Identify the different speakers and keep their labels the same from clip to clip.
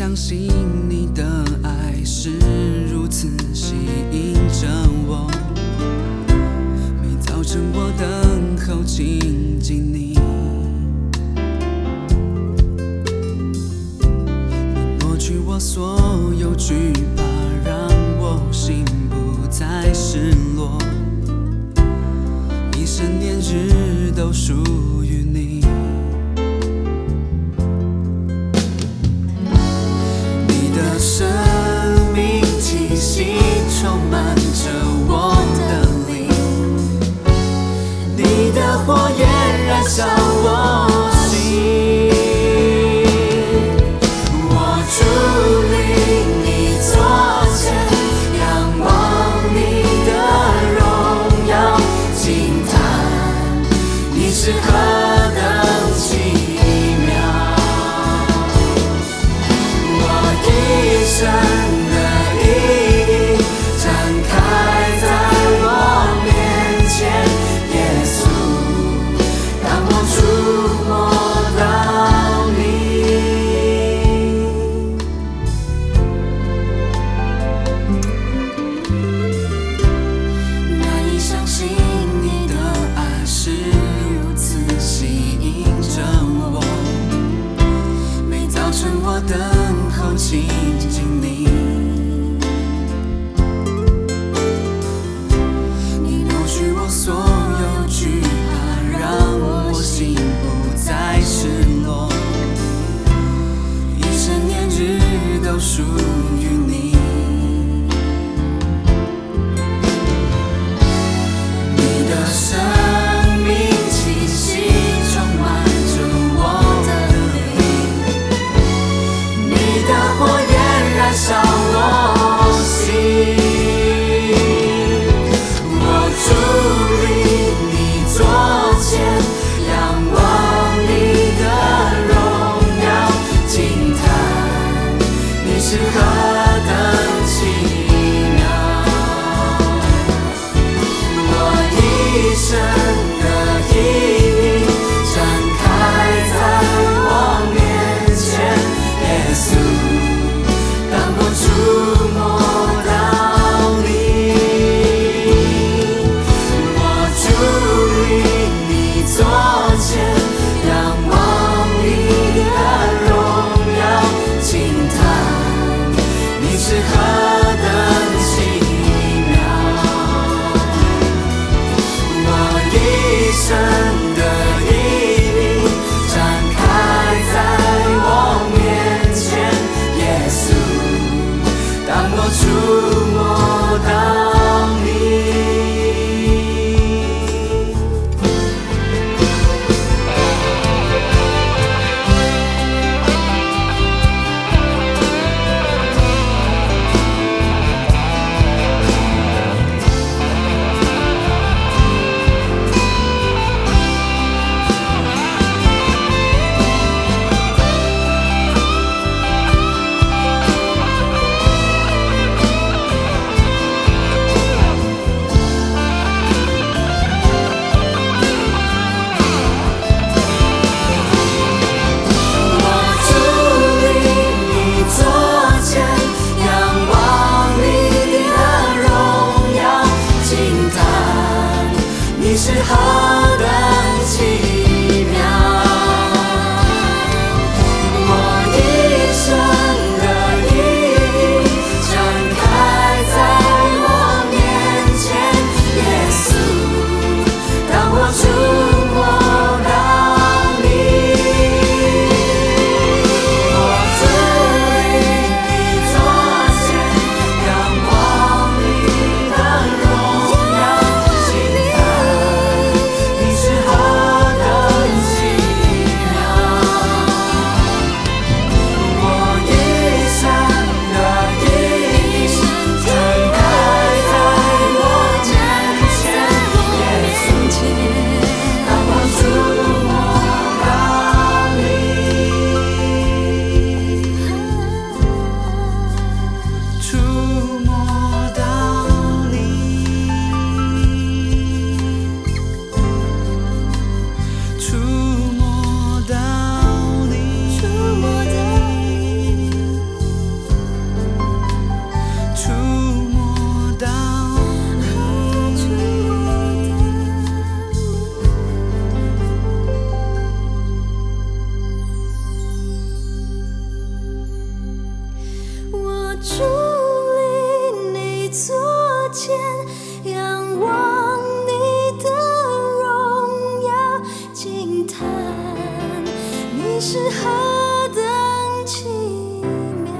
Speaker 1: 相信你的爱是如此吸引着我，每早晨我等候亲近你，你抹去我所有惧怕，让我心不再失落，一生年日都属于你。生命气息充满着我的灵，你的火焰燃烧我心。我伫立你座前，仰望你的荣耀，惊叹你是何等奇妙。一生的意义展开在我面前，耶稣，让我触摸到你。难以相信你的爱是如此吸引着我，每早晨我等候亲近你，你抹去我所有惧怕，让我心不再失落，一生年日都属于你。你的生命气息充满着我的灵，你的火焰燃烧是何等奇妙，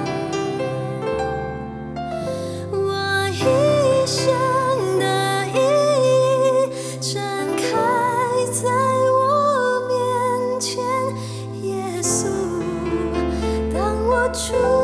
Speaker 1: 我一生的意义展开在我面前，耶稣，当我出